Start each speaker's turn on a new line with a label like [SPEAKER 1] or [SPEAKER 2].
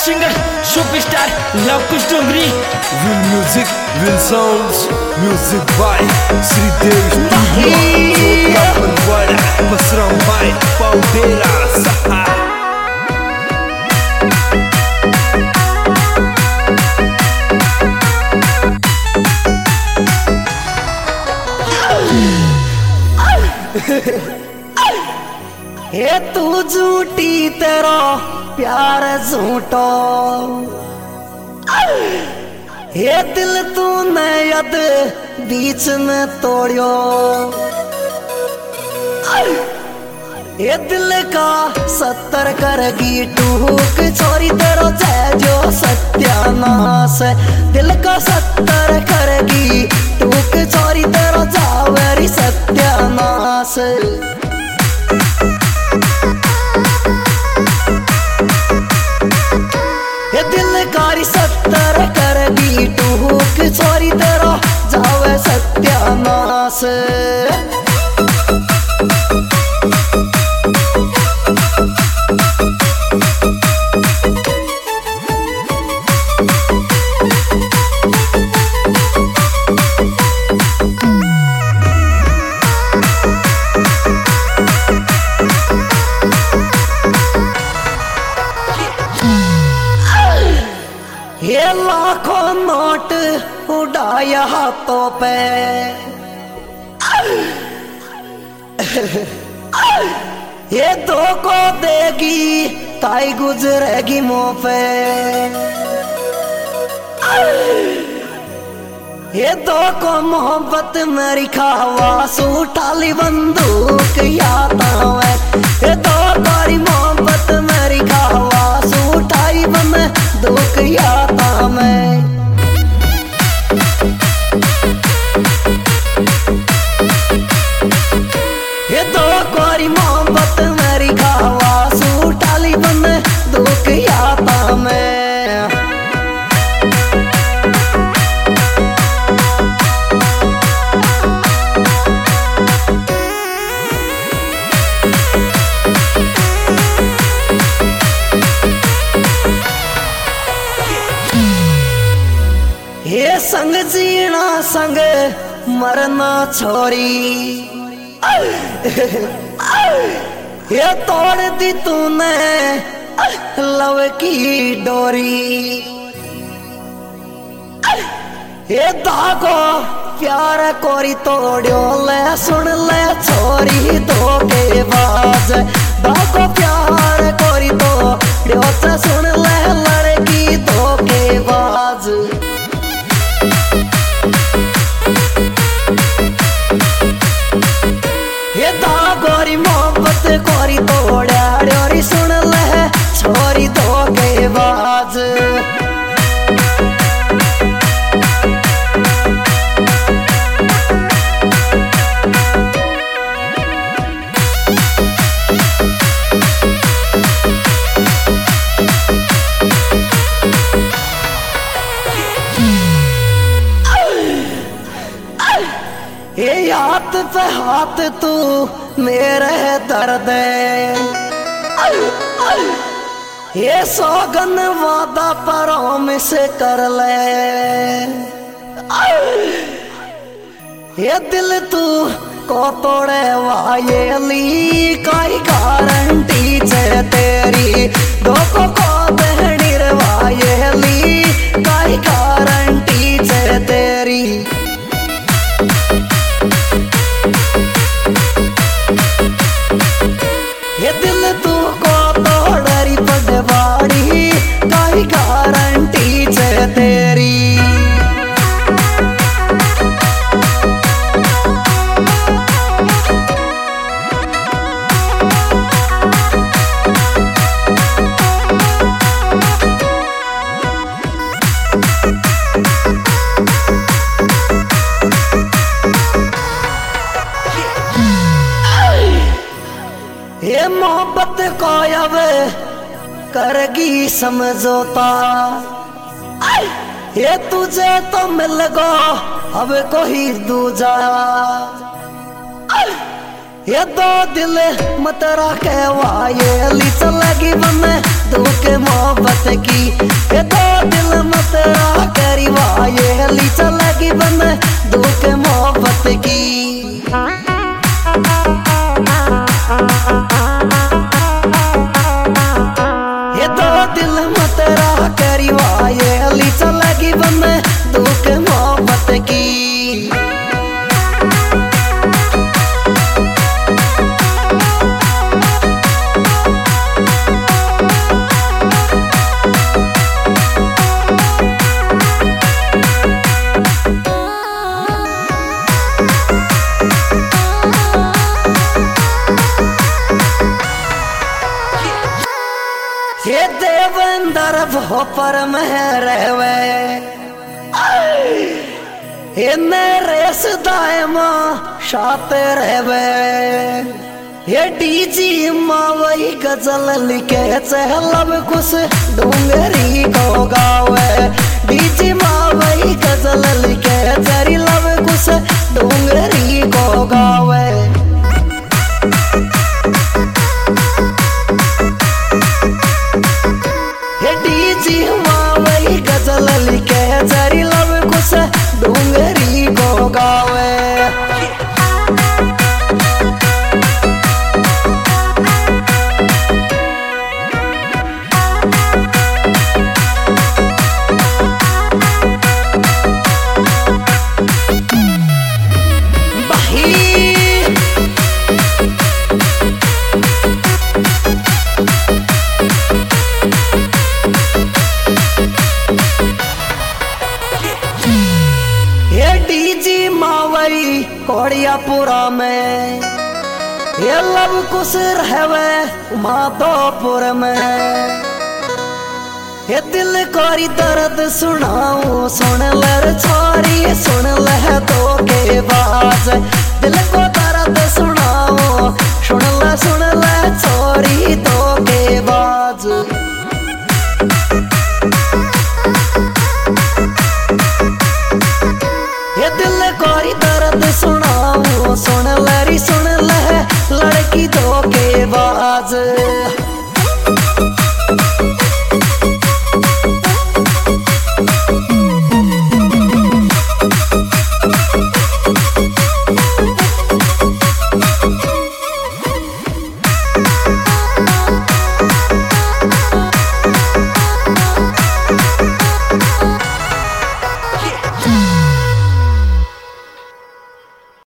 [SPEAKER 1] Singer superstar Lavkush Dongri.
[SPEAKER 2] Will music, will sounds, music by Sridev Studio. Chota Parwada, Basram by Paudera Saha.
[SPEAKER 3] हे तू झूठी तेरा प्यार झूठो, हे दिल तूने यद बीच में तोड़ियो, ये दिल का 70 करगी टूक छोरी तेरो जो सत्यानाश। दिल का 70 करगी टूक छोरी तेरो जावेरी सत्यानाश। ये दिल कारी 70 करगी टूक छोरी तेरो जावे सत्यानाश। ये लाखों नोट उड़ाया हाथों पे, ये दो को देगी ताई गुजरेगी मुंह पे। ये दो को मोहब्बत मेरी खावास उठाली बंदूक याद आवे। ये दो तारी मोहब्बत मेरी खावास उठाई बंदूक याद आवे। ये दो कोरी मोहब्बत मेरी खावास उठाली बंदूक याद आवे। ये संग जीना संग मरना छोरी, ये तोड़ दी तूने लव की डोरी। ये धागो प्यार कोरी तोड़ियो ले सुन ले छोरी धोखेबाज। धागो प्यार कोरी तोड़ियो ले सुन ले लड़की धोखेबाज। ये धागोरी मोहब्बत कोरी तोड़ा डोरी सुन ले छोरी धोखेबाज। ये हाथ पे हाथ तू मेरे दर्द, ये सौगन वादा प्रॉमिस कर ले। ये दिल तू को तोड़े वायली काई गारंटी छे तेरी। दो को देनी रे वायली काई गारंटी छे तेरी। ये दिल तू को तोड़री पड़वाड़ी काई गारंटी छे तेरी। ये मोहब्बत को अब करगी समझौता, ये तुझे तो मिल गो अब कोई दूजा। ये दो दिल मत रखे वाये ली चलेगी बने दुख मोहब्बत की। ये दो दिल में तेरा करी ये ली चलेगी बन दुख मोहब्बत की। ये दो दिल में तेरा करी ये ली चलेगी बन दुख मोहब्बत की। ये देवेंद्र भोपर में रहवे ये नरेश दायमा शाते रहवे। ये डीजी मावई गजल लिखे चहलब कुछ डूंगरी को गावे। डीजी मावई गजल लिखे चरी लब कुछ डूंगरी को गावे। गजल लिखे चरी लब कुछ डूंगरी को गावे। कोड़ियापुरा में ये लब कुछ रहवे माधोपुर में। ये दिल कोरी दर्द सुनाऊं सुन लर छोरी सुन लह तो के बाज। दिल को दर्द सुनाऊं सुन ले छोरी तो के बाज। ये दिल कोरी दर्द सुनाऊं सुन लरी सुन लह लड़की धोखेबाज।